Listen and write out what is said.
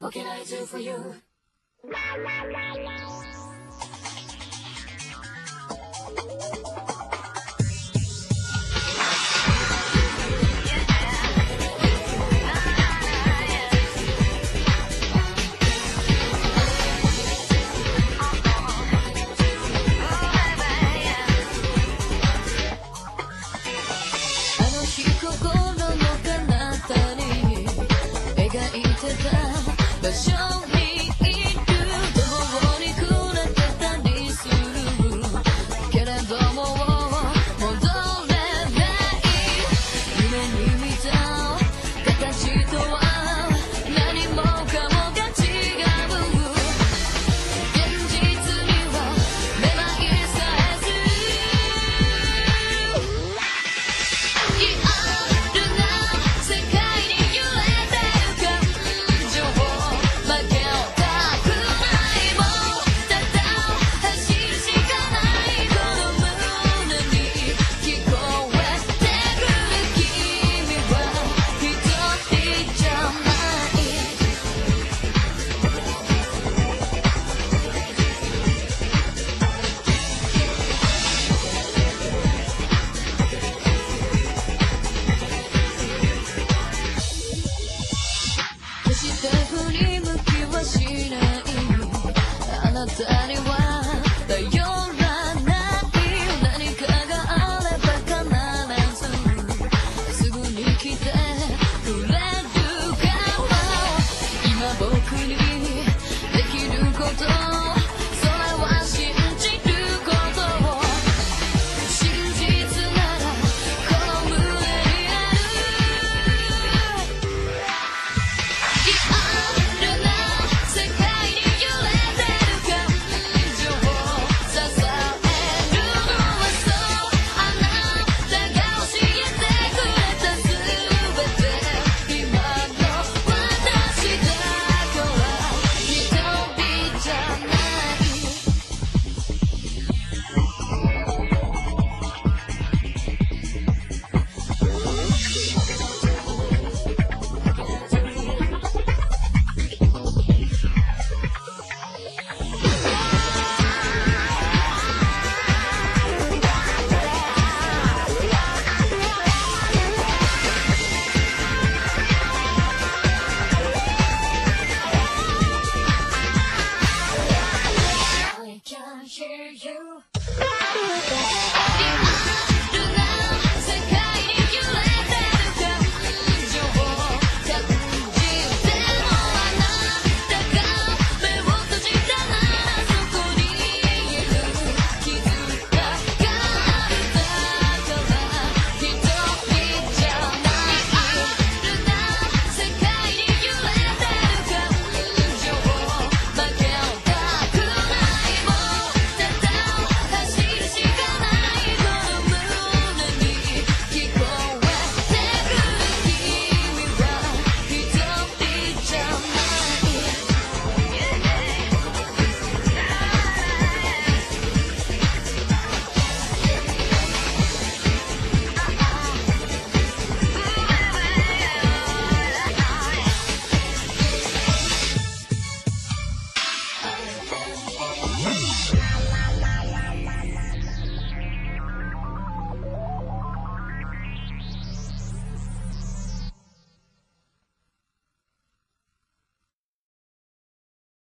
What can I do for you? 場所にいるどうにくなってたりするけれども戻れない夢に見た形とは何もかもが違う現実にはめまいさえずリアルな世界に揺れてる感情負けたくないもんただ走るしかないこの胸に聞こえてくる君は一人じゃない決して振り向きはしないあなたには